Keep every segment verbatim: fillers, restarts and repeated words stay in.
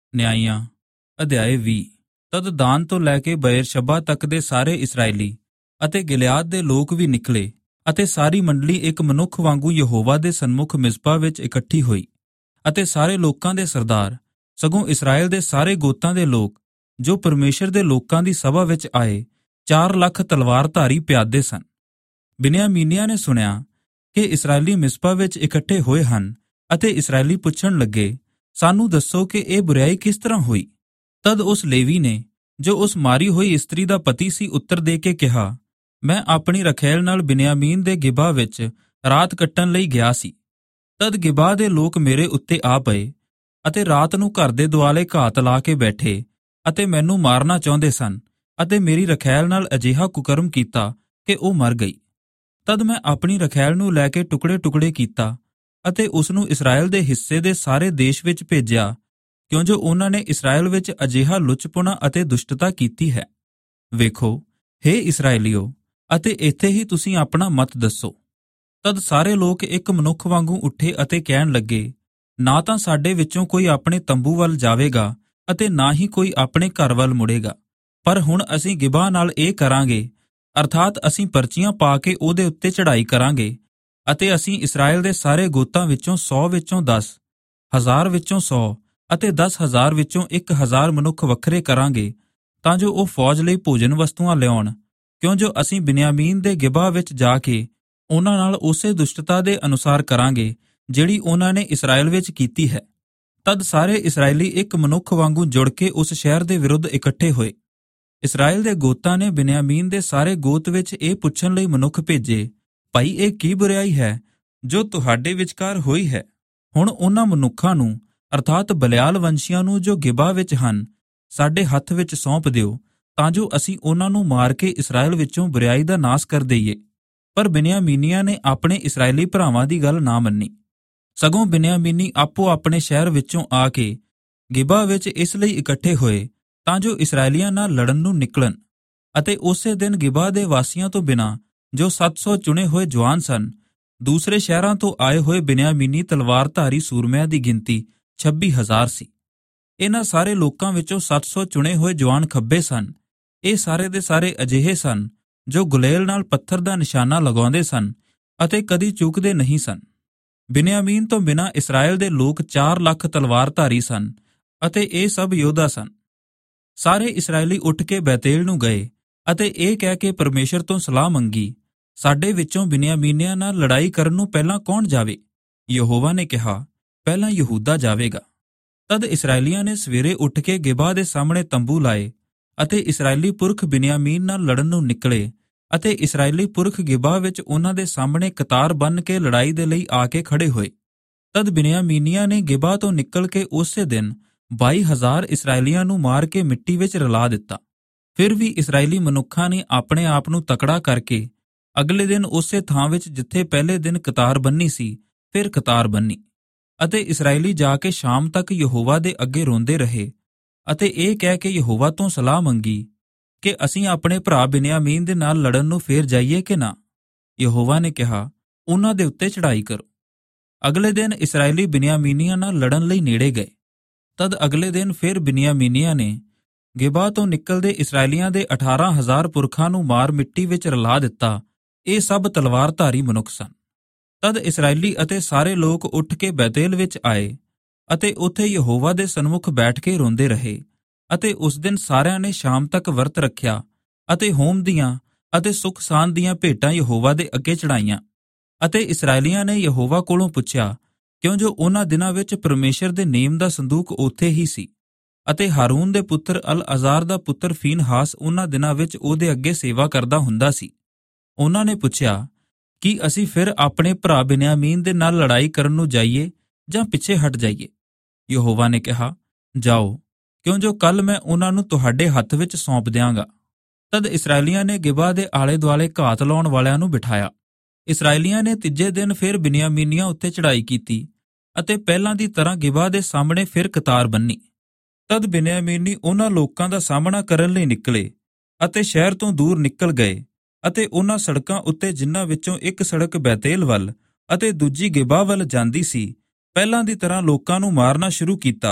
ਨਿਆਂਇਆਂ ਅਧਿਆਇ ਵੀਹ। ਤਦ ਦਾਨ ਤੋਂ ਲੈ ਕੇ ਬਏਰਸ਼ੱਬਾ ਤੱਕ ਦੇ ਸਾਰੇ ਇਸਰਾਏਲੀ ਅਤੇ ਗਿਲਿਆਦ ਦੇ ਲੋਕ ਵੀ ਨਿਕਲੇ, ਅਤੇ ਸਾਰੀ ਮੰਡਲੀ ਇੱਕ ਮਨੁੱਖ ਵਾਂਗੂ ਯਹੋਵਾ ਦੇ ਸਨਮੁਖ ਮਿਜ਼ਪਾ ਵਿੱਚ ਇਕੱਠੀ ਹੋਈ। ਅਤੇ ਸਾਰੇ ਲੋਕਾਂ ਦੇ ਸਰਦਾਰ, ਸਗੋਂ ਇਸਰਾਏਲ ਦੇ ਸਾਰੇ ਗੋਤਾਂ ਦੇ ਲੋਕ ਜੋ ਪਰਮੇਸ਼ਰ ਦੇ ਲੋਕਾਂ ਦੀ ਸਭਾ ਵਿੱਚ ਆਏ, ਚਾਰ ਲੱਖ ਤਲਵਾਰਧਾਰੀ ਪਿਆਦੇ ਸਨ। ਬਿਨਿਆਮੀਨੀਆਂ ਨੇ ਸੁਣਿਆ ਕਿ ਇਸਰਾਏਲੀ ਮਿਜ਼ਪਾ ਵਿੱਚ ਇਕੱਠੇ ਹੋਏ ਹਨ, ਅਤੇ ਇਸਰਾਏਲੀ ਪੁੱਛਣ ਲੱਗੇ, ਸਾਨੂੰ ਦੱਸੋ ਕਿ ਇਹ ਬੁਰਾਈ ਕਿਸ ਤਰ੍ਹਾਂ ਹੋਈ। ਤਦ ਉਸ ਲੇਵੀ ਨੇ, ਜੋ ਉਸ ਮਾਰੀ ਹੋਈ ਇਸਤਰੀ ਦਾ ਪਤੀ ਸੀ, ਉੱਤਰ ਦੇ ਕੇ ਕਿਹਾ, ਮੈਂ ਆਪਣੀ ਰਖੇਲ ਨਾਲ ਬਿਨਿਆਮੀਨ ਦੇ ਗਿਬਾ ਵਿੱਚ ਰਾਤ ਕੱਟਣ ਲਈ ਗਿਆ ਸੀ। ਤਦ ਗਿਬਾ ਦੇ ਲੋਕ ਮੇਰੇ ਉੱਤੇ ਆ ਪਏ ਅਤੇ ਰਾਤ ਨੂੰ ਘਰ ਦੇ ਦੁਆਲੇ ਘਾਤ ਲਾ ਕੇ ਬੈਠੇ ਅਤੇ ਮੈਨੂੰ ਮਾਰਨਾ ਚਾਹੁੰਦੇ ਸਨ, ਅਤੇ ਮੇਰੀ ਰਖੇਲ ਨਾਲ ਅਜਿਹਾ ਕੁਕਰਮ ਕੀਤਾ ਕਿ ਉਹ ਮਰ ਗਈ। ਤਦ ਮੈਂ ਆਪਣੀ ਰਖੇਲ ਨੂੰ ਲੈ ਕੇ ਟੁਕੜੇ ਟੁਕੜੇ ਕੀਤਾ ਅਤੇ ਉਸ ਨੂੰ ਇਸਰਾਏਲ ਦੇ ਹਿੱਸੇ ਦੇ ਸਾਰੇ ਦੇਸ਼ ਵਿੱਚ ਭੇਜਿਆ, ਕਿਉਂ ਜੋ ਉਹਨਾਂ ਨੇ ਇਸਰਾਏਲ ਵਿੱਚ ਅਜਿਹਾ ਲੁੱਚਪੁਣਾ ਅਤੇ ਦੁਸ਼ਟਤਾ ਕੀਤੀ ਹੈ। ਵੇਖੋ, ਹੇ ਇਸਰਾਏਲੀਓ, ਅਤੇ ਇੱਥੇ ਹੀ ਤੁਸੀਂ ਆਪਣਾ ਮਤ ਦੱਸੋ। ਤਦ ਸਾਰੇ ਲੋਕ ਇੱਕ ਮਨੁੱਖ ਵਾਂਗੂ ਉੱਠੇ ਅਤੇ ਕਹਿਣ ਲੱਗੇ, ਨਾ ਤਾਂ ਸਾਡੇ ਵਿੱਚੋਂ ਕੋਈ ਆਪਣੇ ਤੰਬੂ ਵੱਲ ਜਾਵੇਗਾ ਅਤੇ ਨਾ ਹੀ ਕੋਈ ਆਪਣੇ ਘਰ ਵੱਲ ਮੁੜੇਗਾ, ਪਰ ਹੁਣ ਅਸੀਂ ਗਿਬਾ ਨਾਲ ਇਹ ਕਰਾਂਗੇ, ਅਰਥਾਤ ਅਸੀਂ ਪਰਚੀਆਂ ਪਾ ਕੇ ਉਹਦੇ ਉੱਤੇ ਚੜ੍ਹਾਈ ਕਰਾਂਗੇ, ਅਤੇ ਅਸੀਂ ਇਸਰਾਏਲ ਦੇ ਸਾਰੇ ਗੋਤਾਂ ਵਿੱਚੋਂ ਸੌ ਵਿੱਚੋਂ ਦਸ, ਹਜ਼ਾਰ ਵਿੱਚੋਂ ਸੌ ਅਤੇ ਦਸ ਹਜ਼ਾਰ ਵਿੱਚੋਂ ਇੱਕ ਹਜ਼ਾਰ ਮਨੁੱਖ ਵੱਖਰੇ ਕਰਾਂਗੇ, ਤਾਂ ਜੋ ਉਹ ਫੌਜ ਲਈ ਭੋਜਨ ਵਸਤੂਆਂ ਲਿਆਉਣ, ਕਿਉਂ ਜੋ ਅਸੀਂ ਬਿਨਿਆਮੀਨ ਦੇ ਗਿਬਾ ਵਿੱਚ ਜਾ ਕੇ ਉਹਨਾਂ ਨਾਲ ਉਸੇ ਦੁਸ਼ਟਤਾ ਦੇ ਅਨੁਸਾਰ ਕਰਾਂਗੇ ਜਿਹੜੀ ਉਹਨਾਂ ਨੇ ਇਸਰਾਏਲ ਵਿੱਚ ਕੀਤੀ ਹੈ। ਤਦ ਸਾਰੇ ਇਸਰਾਏਲੀ ਇੱਕ ਮਨੁੱਖ ਵਾਂਗੂ ਜੁੜ ਕੇ ਉਸ ਸ਼ਹਿਰ ਦੇ ਵਿਰੁੱਧ ਇਕੱਠੇ ਹੋਏ। ਇਸਰਾਏਲ ਦੇ ਗੋਤਾਂ ਨੇ ਬਿਨਿਆਮੀਨ ਦੇ ਸਾਰੇ ਗੋਤ ਵਿੱਚ ਇਹ ਪੁੱਛਣ ਲਈ ਮਨੁੱਖ ਭੇਜੇ, ਭਾਈ ਇਹ ਕੀ ਬੁਰਾਈ ਹੈ ਜੋ ਤੁਹਾਡੇ ਵਿਚਕਾਰ ਹੋਈ ਹੈ। ਹੁਣ ਉਹਨਾਂ ਮਨੁੱਖਾਂ ਨੂੰ, ਅਰਥਾਤ ਬਲਿਆਲ ਵੰਸ਼ੀਆਂ ਨੂੰ ਜੋ ਗਿਬਾ ਵਿੱਚ ਹਨ, ਸਾਡੇ ਹੱਥ ਵਿੱਚ ਸੌਂਪ ਦਿਓ, ਤਾਂ ਜੋ ਅਸੀਂ ਉਹਨਾਂ ਨੂੰ ਮਾਰ ਕੇ ਇਸਰਾਏਲ ਵਿੱਚੋਂ ਬੁਰਾਈ ਦਾ ਨਾਸ਼ ਕਰ ਦਈਏ। ਪਰ ਬਿਨਿਆਮੀਨੀਆਂ ਨੇ ਆਪਣੇ ਇਸਰਾਏਲੀ ਭਰਾਵਾਂ ਦੀ ਗੱਲ ਨਾ ਮੰਨੀ, ਸਗੋਂ ਬਿਨਿਆਮੀਨੀ ਆਪੋ ਆਪਣੇ ਸ਼ਹਿਰ ਵਿੱਚੋਂ ਆ ਕੇ ਗਿਬਾ ਵਿੱਚ ਇਸ ਲਈ ਇਕੱਠੇ ਹੋਏ ਤਾਂ ਜੋ ਇਸਰਾਏਲੀਆਂ ਨਾਲ ਲੜਨ ਨੂੰ ਨਿਕਲਣ। ਅਤੇ ਉਸੇ ਦਿਨ ਗਿਬਾ ਦੇ ਵਾਸੀਆਂ ਤੋਂ ਬਿਨਾਂ ਜੋ ਸੱਤ ਸੌ ਚੁਣੇ ਹੋਏ ਜਵਾਨ ਸਨ, ਦੂਸਰੇ ਸ਼ਹਿਰਾਂ ਤੋਂ ਆਏ ਹੋਏ ਬਿਨਿਆਮੀਨੀ ਤਲਵਾਰਧਾਰੀ ਸੂਰਮਿਆਂ ਦੀ ਗਿਣਤੀ ਛੱਬੀ ਹਜ਼ਾਰ ਸੀ। ਇਹਨਾਂ ਸਾਰੇ ਲੋਕਾਂ ਵਿੱਚੋਂ ਸੱਤ ਸੌ ਚੁਣੇ ਹੋਏ ਜਵਾਨ ਖੱਬੇ ਸਨ। ਇਹ ਸਾਰੇ ਦੇ ਸਾਰੇ ਅਜਿਹੇ ਸਨ ਜੋ ਗੁਲੇਲ ਨਾਲ ਪੱਥਰ ਦਾ ਨਿਸ਼ਾਨਾ ਲਗਾਉਂਦੇ ਸਨ ਅਤੇ ਕਦੀ ਚੁੱਕਦੇ ਨਹੀਂ ਸਨ। ਬਿਨਿਆਮੀਨ ਤੋਂ ਬਿਨਾਂ ਇਸਰਾਏਲ ਦੇ ਲੋਕ ਚਾਰ ਲੱਖ ਤਲਵਾਰਧਾਰੀ ਸਨ, ਅਤੇ ਇਹ ਸਭ ਯੋਧਾ ਸਨ। ਸਾਰੇ ਇਸਰਾਏਲੀ ਉੱਠ ਕੇ ਬੈਤੇਲ ਨੂੰ ਗਏ ਅਤੇ ਇਹ ਕਹਿ ਕੇ ਪਰਮੇਸ਼ਰ ਤੋਂ ਸਲਾਹ ਮੰਗੀ, ਸਾਡੇ ਵਿੱਚੋਂ ਬਿਨਿਆਮੀਨੀਆਂ ਨਾਲ ਲੜਾਈ ਕਰਨ ਨੂੰ ਪਹਿਲਾਂ ਕੌਣ ਜਾਵੇ। ਯਹੋਵਾ ਨੇ ਕਿਹਾ, ਪਹਿਲਾਂ ਯਹੂਦਾ ਜਾਵੇਗਾ। ਤਦ ਇਸਰਾਏਲੀਆਂ ਨੇ ਸਵੇਰੇ ਉੱਠ ਕੇ ਗਿਬਾ ਦੇ ਸਾਹਮਣੇ ਤੰਬੂ ਲਾਏ, ਅਤੇ ਇਸਰਾਏਲੀ ਪੁਰਖ ਬਿਨਿਆਮੀਨ ਨਾਲ ਲੜਨ ਨੂੰ ਨਿਕਲੇ, ਅਤੇ ਇਸਰਾਏਲੀ ਪੁਰਖ ਗਿਬਾ ਵਿੱਚ ਉਹਨਾਂ ਦੇ ਸਾਹਮਣੇ ਕਤਾਰ ਬੰਨ੍ਹ ਕੇ ਲੜਾਈ ਦੇ ਲਈ ਆ ਕੇ ਖੜੇ ਹੋਏ। ਤਦ ਬਿਨਿਆਮੀਨੀਆਂ ਨੇ ਗਿਬਾ ਤੋਂ ਨਿਕਲ ਕੇ ਉਸੇ ਦਿਨ ਬਾਈ ਹਜ਼ਾਰ ਇਸਰਾਏਲੀਆਂ ਨੂੰ ਮਾਰ ਕੇ ਮਿੱਟੀ ਵਿੱਚ ਰਲਾ ਦਿੱਤਾ। ਫਿਰ ਵੀ ਇਸਰਾਏਲੀ ਮਨੁੱਖਾਂ ਨੇ ਆਪਣੇ ਆਪ ਨੂੰ ਤਕੜਾ ਕਰਕੇ ਅਗਲੇ ਦਿਨ ਉਸੇ ਥਾਂ ਵਿੱਚ ਜਿੱਥੇ ਪਹਿਲੇ ਦਿਨ ਕਤਾਰ ਬੰਨੀ ਸੀ, ਫਿਰ ਕਤਾਰ ਬੰਨੀ। ਅਤੇ ਇਸਰਾਏਲੀ ਜਾ ਕੇ ਸ਼ਾਮ ਤੱਕ ਯਹੋਵਾ ਦੇ ਅੱਗੇ ਰੋਂਦੇ ਰਹੇ ਅਤੇ ਇਹ ਕਹਿ ਕੇ ਯਹੋਵਾ ਤੋਂ ਸਲਾਹ ਮੰਗੀ ਕਿ ਅਸੀਂ ਆਪਣੇ ਭਰਾ ਬਿਨਿਆਮੀਨ ਦੇ ਨਾਲ ਲੜਨ ਨੂੰ ਫੇਰ ਜਾਈਏ ਕਿ ਨਾ। ਯਹੋਵਾ ਨੇ ਕਿਹਾ, ਉਹਨਾਂ ਦੇ ਉੱਤੇ ਚੜ੍ਹਾਈ ਕਰੋ। ਅਗਲੇ ਦਿਨ ਇਸਰਾਏਲੀ ਬਿਨਿਆਮੀਨੀਆਂ ਨਾਲ ਲੜਨ ਲਈ ਨੇੜੇ ਗਏ। ਤਦ ਅਗਲੇ ਦਿਨ ਫਿਰ ਬਿਨਿਆਮੀਨੀਆਂ ਨੇ ਗਿਬਾ ਤੋਂ ਨਿਕਲਦੇ ਇਸਰਾਏਲੀਆਂ ਦੇ ਅਠਾਰਾਂ ਹਜ਼ਾਰ ਪੁਰਖਾਂ ਨੂੰ ਮਾਰ ਮਿੱਟੀ ਵਿੱਚ ਰਲਾ ਦਿੱਤਾ। ਇਹ ਸਭ ਤਲਵਾਰਧਾਰੀ ਮਨੁੱਖ ਸਨ। ਤਦ ਇਸਰਾਏਲੀ ਅਤੇ ਸਾਰੇ ਲੋਕ ਉੱਠ ਕੇ ਬੈਤੇਲ ਵਿੱਚ ਆਏ ਅਤੇ ਉੱਥੇ ਯਹੋਵਾ ਦੇ ਸਨਮੁਖ ਬੈਠ ਕੇ ਰੋਂਦੇ ਰਹੇ। ਅਤੇ ਉਸ ਦਿਨ ਸਾਰਿਆਂ ਨੇ ਸ਼ਾਮ ਤੱਕ ਵਰਤ ਰੱਖਿਆ ਅਤੇ ਹੋਮ ਦੀਆਂ ਅਤੇ ਸੁੱਖ ਸਾਂਦ ਦੀਆਂ ਭੇਟਾਂ ਯਹੋਵਾ ਦੇ ਅੱਗੇ ਚੜ੍ਹਾਈਆਂ। ਅਤੇ ਇਸਰਾਏਲੀਆਂ ਨੇ ਯਹੋਵਾ ਕੋਲੋਂ ਪੁੱਛਿਆ, ਕਿਉਂ ਜੋ ਉਹਨਾਂ ਦਿਨਾਂ ਵਿੱਚ ਪਰਮੇਸ਼ਰ ਦੇ ਨੇਮ ਦਾ ਸੰਦੂਕ ਉੱਥੇ ਹੀ ਸੀ, ਅਤੇ ਹਾਰੂਨ ਦੇ ਪੁੱਤਰ ਅਲ-ਅਜ਼ਾਰ ਦਾ ਪੁੱਤਰ ਫੀਨਹਾਸ ਉਹਨਾਂ ਦਿਨਾਂ ਵਿੱਚ ਉਹਦੇ ਅੱਗੇ ਸੇਵਾ ਕਰਦਾ ਹੁੰਦਾ ਸੀ। ਉਹਨਾਂ ਨੇ ਪੁੱਛਿਆ, ਕੀ ਅਸੀਂ ਫਿਰ ਆਪਣੇ ਭਰਾ ਬਿਨਿਆਮੀਨ ਦੇ ਨਾਲ ਲੜਾਈ ਕਰਨ ਨੂੰ ਜਾਈਏ ਜਾਂ ਪਿੱਛੇ ਹਟ ਜਾਈਏ। ਯਹੋਵਾ ਨੇ ਕਿਹਾ, ਜਾਓ, ਕਿਉਂ ਜੋ ਕੱਲ ਮੈਂ ਉਹਨਾਂ ਨੂੰ ਤੁਹਾਡੇ ਹੱਥ ਵਿੱਚ ਸੌਂਪ ਦਿਆਂਗਾ। ਤਦ ਇਸਰਾਏਲੀਆਂ ਨੇ ਗਿਬਾ ਦੇ ਆਲੇ ਦੁਆਲੇ ਘਾਤ ਲਾਉਣ ਵਾਲਿਆਂ ਨੂੰ ਬਿਠਾਇਆ। ਇਸਰਾਏਲੀਆਂ ਨੇ ਤੀਜੇ ਦਿਨ ਫਿਰ ਬਿਨਿਆਮੀਨੀਆਂ ਉੱਤੇ ਚੜ੍ਹਾਈ ਕੀਤੀ ਅਤੇ ਪਹਿਲਾਂ ਦੀ ਤਰ੍ਹਾਂ ਗਿਬਾ ਦੇ ਸਾਹਮਣੇ ਫਿਰ ਕਤਾਰ ਬੰਨੀ। ਤਦ ਬਿਨਿਆਮੀਨੀ ਉਹਨਾਂ ਲੋਕਾਂ ਦਾ ਸਾਹਮਣਾ ਕਰਨ ਲਈ ਨਿਕਲੇ ਅਤੇ ਸ਼ਹਿਰ ਤੋਂ ਦੂਰ ਨਿਕਲ ਗਏ, ਅਤੇ ਉਹਨਾਂ ਸੜਕਾਂ ਉੱਤੇ ਜਿਨ੍ਹਾਂ ਵਿੱਚੋਂ ਇੱਕ ਸੜਕ ਬੈਤੇਲ ਵੱਲ ਅਤੇ ਦੂਜੀ ਗਿਬਾ ਵੱਲ ਜਾਂਦੀ ਸੀ, ਪਹਿਲਾਂ ਦੀ ਤਰ੍ਹਾਂ ਲੋਕਾਂ ਨੂੰ ਮਾਰਨਾ ਸ਼ੁਰੂ ਕੀਤਾ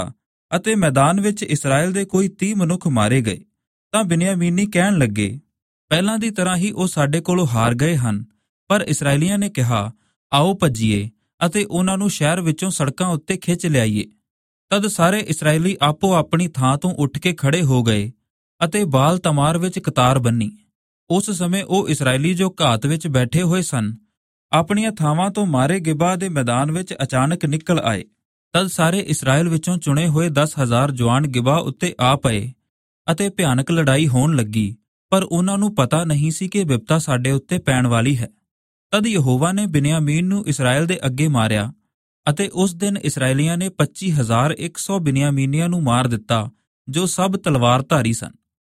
ਅਤੇ ਮੈਦਾਨ ਵਿੱਚ ਇਸਰਾਏਲ ਦੇ ਕੋਈ ਤੀਹ ਮਨੁੱਖ ਮਾਰੇ ਗਏ। ਤਾਂ ਬਿਨਿਆਮੀਨੀ ਕਹਿਣ ਲੱਗੇ, ਪਹਿਲਾਂ ਦੀ ਤਰ੍ਹਾਂ ਹੀ ਉਹ ਸਾਡੇ ਕੋਲੋਂ ਹਾਰ ਗਏ ਹਨ। ਪਰ ਇਸਰਾਏਲੀਆਂ ਨੇ ਕਿਹਾ, ਆਓ ਭੱਜੀਏ ਅਤੇ ਉਹਨਾਂ ਨੂੰ ਸ਼ਹਿਰ ਵਿੱਚੋਂ ਸੜਕਾਂ ਉੱਤੇ ਖਿੱਚ ਲਿਆਈਏ। ਤਦ ਸਾਰੇ ਇਸਰਾਏਲੀ ਆਪੋ ਆਪਣੀ ਥਾਂ ਤੋਂ ਉੱਠ ਕੇ ਖੜੇ ਹੋ ਗਏ ਅਤੇ ਬਾਲ ਤਮਾਰ ਵਿੱਚ ਕਤਾਰ ਬੰਨੀ। ਉਸ ਸਮੇਂ ਉਹ ਇਸਰਾਏਲੀ ਜੋ ਘਾਤ ਵਿੱਚ ਬੈਠੇ ਹੋਏ ਸਨ, ਆਪਣੀਆਂ ਥਾਵਾਂ ਤੋਂ ਮਾਰੇ ਗਿਬਾ ਦੇ ਮੈਦਾਨ ਵਿੱਚ ਅਚਾਨਕ ਨਿਕਲ ਆਏ। ਤਦ ਸਾਰੇ ਇਸਰਾਏਲ ਵਿੱਚੋਂ ਚੁਣੇ ਹੋਏ ਦਸ ਹਜ਼ਾਰ ਜਵਾਨ ਗਿਬਾ ਉੱਤੇ ਆ ਪਏ ਅਤੇ ਭਿਆਨਕ ਲੜਾਈ ਹੋਣ ਲੱਗੀ। ਪਰ ਉਹਨਾਂ ਨੂੰ ਪਤਾ ਨਹੀਂ ਸੀ ਕਿ ਬਿਪਤਾ ਸਾਡੇ ਉੱਤੇ ਪੈਣ ਵਾਲੀ ਹੈ। ਤਦ ਯਹੋਵਾ ਨੇ ਬਿਨਿਆਮੀਨ ਨੂੰ ਇਸਰਾਏਲ ਦੇ ਅੱਗੇ ਮਾਰਿਆ ਅਤੇ ਉਸ ਦਿਨ ਇਸਰਾਏਲੀਆਂ ਨੇ ਪੱਚੀ ਹਜ਼ਾਰ ਇੱਕ ਸੌ ਬਿਨਿਆਮੀਨੀਆਂ ਨੂੰ ਮਾਰ ਦਿੱਤਾ, ਜੋ ਸਭ ਤਲਵਾਰਧਾਰੀ ਸਨ।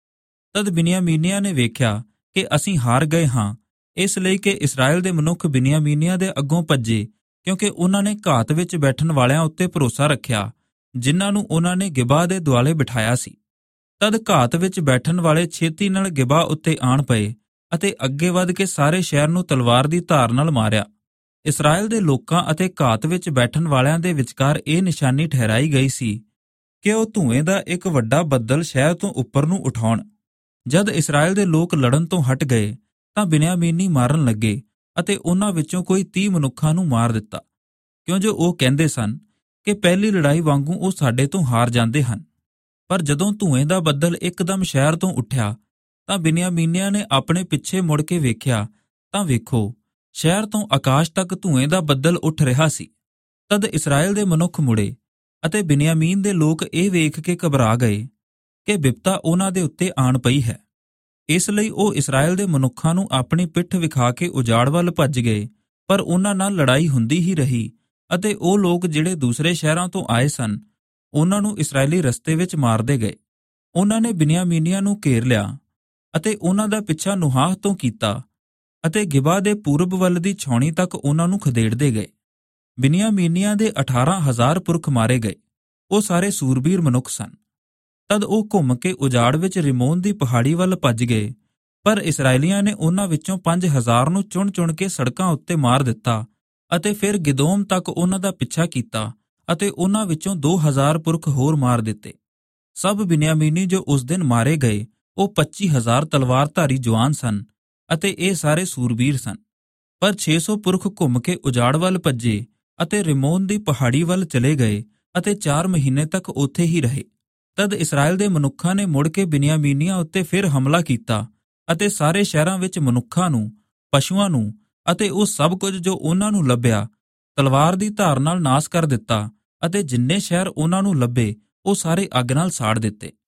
ਤਦ ਬਿਨਿਆਮੀਨੀਆਂ ਨੇ ਵੇਖਿਆ ਕਿ ਅਸੀਂ ਹਾਰ ਗਏ ਹਾਂ, ਇਸ ਲਈ ਕਿ ਇਸਰਾਏਲ ਦੇ ਮਨੁੱਖ ਬਿਨਿਆਮੀਨੀਆਂ ਦੇ ਅੱਗੋਂ ਭੱਜੇ, ਕਿਉਂਕਿ ਉਹਨਾਂ ਨੇ ਘਾਤ ਵਿੱਚ ਬੈਠਣ ਵਾਲਿਆਂ ਉੱਤੇ ਭਰੋਸਾ ਰੱਖਿਆ, ਜਿਨ੍ਹਾਂ ਨੂੰ ਉਹਨਾਂ ਨੇ ਗਿਬਾ ਦੇ ਦੁਆਲੇ ਬਿਠਾਇਆ ਸੀ। ਤਦ ਘਾਤ ਵਿੱਚ ਬੈਠਣ ਵਾਲੇ ਛੇਤੀ ਨਾਲ ਗਿਬਾ ਉੱਤੇ ਆਣ ਪਏ ਅਤੇ ਅੱਗੇ ਵਧ ਕੇ ਸਾਰੇ ਸ਼ਹਿਰ ਨੂੰ ਤਲਵਾਰ ਦੀ ਧਾਰ ਨਾਲ ਮਾਰਿਆ। ਇਸਰਾਏਲ ਦੇ ਲੋਕਾਂ ਅਤੇ ਘਾਤ ਵਿੱਚ ਬੈਠਣ ਵਾਲਿਆਂ ਦੇ ਵਿਚਕਾਰ ਇਹ ਨਿਸ਼ਾਨੀ ਠਹਿਰਾਈ ਗਈ ਸੀ ਕਿ ਉਹ ਧੂਏ ਦਾ ਇੱਕ ਵੱਡਾ ਬੱਦਲ ਸ਼ਹਿਰ ਤੋਂ ਉੱਪਰ ਨੂੰ ਉਠਾਉਣ। ਜਦ ਇਸਰਾਏਲ ਦੇ ਲੋਕ ਲੜਨ ਤੋਂ ਹਟ ਗਏ ਤਾਂ ਬਿਨਿਆਮੀਨੀ ਮਾਰਨ ਲੱਗੇ ਅਤੇ ਉਹਨਾਂ ਵਿੱਚੋਂ ਕੋਈ ਤੀਹ ਮਨੁੱਖਾਂ ਨੂੰ ਮਾਰ ਦਿੱਤਾ, ਕਿਉਂ ਜੋ ਉਹ ਕਹਿੰਦੇ ਸਨ ਕਿ ਪਹਿਲੀ ਲੜਾਈ ਵਾਂਗੂ ਉਹ ਸਾਡੇ ਤੋਂ ਹਾਰ ਜਾਂਦੇ ਹਨ। ਪਰ ਜਦੋਂ ਧੂਏ ਦਾ ਬੱਦਲ ਇੱਕਦਮ ਸ਼ਹਿਰ ਤੋਂ ਉੱਠਿਆ ਤਾਂ ਬਿਨਿਆਮੀਨੀਆਂ ਨੇ ਆਪਣੇ ਪਿੱਛੇ ਮੁੜ ਕੇ ਵੇਖਿਆ ਤਾਂ ਵੇਖੋ, ਸ਼ਹਿਰ ਤੋਂ ਆਕਾਸ਼ ਤੱਕ ਧੂਏ ਦਾ ਬੱਦਲ ਉੱਠ ਰਿਹਾ ਸੀ। ਤਦ ਇਸਰਾਏਲ ਦੇ ਮਨੁੱਖ ਮੁੜੇ ਅਤੇ ਬਿਨਿਆਮੀਨ ਦੇ ਲੋਕ ਇਹ ਵੇਖ ਕੇ ਘਬਰਾ ਗਏ ਕਿ ਬਿਪਤਾ ਉਹਨਾਂ ਦੇ ਉੱਤੇ ਆਣ ਪਈ ਹੈ। ਇਸ ਲਈ ਉਹ ਇਸਰਾਏਲ ਦੇ ਮਨੁੱਖਾਂ ਨੂੰ ਆਪਣੀ ਪਿੱਠ ਵਿਖਾ ਕੇ ਉਜਾੜ ਵੱਲ ਭੱਜ ਗਏ। ਪਰ ਉਹਨਾਂ ਨਾਲ ਲੜਾਈ ਹੁੰਦੀ ਹੀ ਰਹੀ ਅਤੇ ਉਹ ਲੋਕ ਜਿਹੜੇ ਦੂਸਰੇ ਸ਼ਹਿਰਾਂ ਤੋਂ ਆਏ ਸਨ, ਉਹਨਾਂ ਨੂੰ ਇਸਰਾਏਲੀ ਰਸਤੇ ਵਿੱਚ ਮਾਰਦੇ ਗਏ। ਉਹਨਾਂ ਨੇ ਬਿਨਿਆਮੀਨੀਆਂ ਨੂੰ ਘੇਰ ਲਿਆ ਅਤੇ ਉਹਨਾਂ ਦਾ ਪਿੱਛਾ ਨੁਹਾਹ ਤੋਂ ਕੀਤਾ ਅਤੇ ਗਿਬਾ ਦੇ ਪੂਰਬ ਵੱਲ ਦੀ ਛਾਉਣੀ ਤੱਕ ਉਹਨਾਂ ਨੂੰ ਖਦੇੜਦੇ ਗਏ। ਬਿਨਿਆਮੀਨੀਆਂ ਦੇ ਅਠਾਰਾਂ ਹਜ਼ਾਰ ਪੁਰਖ ਮਾਰੇ ਗਏ। ਉਹ ਸਾਰੇ ਸੂਰਬੀਰ ਮਨੁੱਖ ਸਨ। ਤਦ ਉਹ ਘੁੰਮ ਕੇ ਉਜਾੜ ਵਿੱਚ ਰਿਮੋਨ ਦੀ ਪਹਾੜੀ ਵੱਲ ਭੱਜ ਗਏ। ਪਰ ਇਸਰਾਏਲੀਆਂ ਨੇ ਉਹਨਾਂ ਵਿੱਚੋਂ ਪੰਜ ਹਜ਼ਾਰ ਨੂੰ ਚੁਣ ਚੁਣ ਕੇ ਸੜਕਾਂ ਉੱਤੇ ਮਾਰ ਦਿੱਤਾ ਅਤੇ ਫਿਰ ਗਿਦੋਮ ਤੱਕ ਉਹਨਾਂ ਦਾ ਪਿੱਛਾ ਕੀਤਾ ਅਤੇ ਉਹਨਾਂ ਵਿੱਚੋਂ ਦੋ ਹਜ਼ਾਰ ਪੁਰਖ ਹੋਰ ਮਾਰ ਦਿੱਤੇ। ਸਭ ਬਿਨਿਆਮੀਨੀ ਜੋ ਉਸ ਦਿਨ ਮਾਰੇ ਗਏ ਉਹ ਪੱਚੀ ਹਜ਼ਾਰ ਤਲਵਾਰਧਾਰੀ ਜਵਾਨ ਸਨ ਅਤੇ ਇਹ ਸਾਰੇ ਸੂਰਬੀਰ ਸਨ। ਪਰ ਛੇ ਸੌ ਪੁਰਖ ਘੁੰਮ ਕੇ ਉਜਾੜ ਵੱਲ ਭੱਜੇ ਅਤੇ ਰਿਮੋਨ ਦੀ ਪਹਾੜੀ ਵੱਲ ਚਲੇ ਗਏ ਅਤੇ ਚਾਰ ਮਹੀਨੇ ਤੱਕ ਉੱਥੇ ਹੀ ਰਹੇ। ਤਦ ਇਸਰਾਏਲ ਦੇ ਮਨੁੱਖਾਂ ਨੇ ਮੁੜ ਕੇ ਬਿਨਿਆਮੀਨੀਆਂ ਉੱਤੇ ਫਿਰ ਹਮਲਾ ਕੀਤਾ ਅਤੇ ਸਾਰੇ ਸ਼ਹਿਰਾਂ ਵਿੱਚ ਮਨੁੱਖਾਂ ਨੂੰ, ਪਸ਼ੂਆਂ ਨੂੰ ਅਤੇ ਉਹ ਸਭ ਕੁਝ ਜੋ ਉਹਨਾਂ ਨੂੰ ਲੱਭਿਆ ਤਲਵਾਰ ਦੀ ਧਾਰ ਨਾਲ ਨਾਸ ਕਰ ਦਿੱਤਾ ਅਤੇ ਜਿੰਨੇ ਸ਼ਹਿਰ ਉਹਨਾਂ ਨੂੰ ਲੱਭੇ ਉਹ ਸਾਰੇ ਅੱਗ ਨਾਲ ਸਾੜ ਦਿੱਤੇ।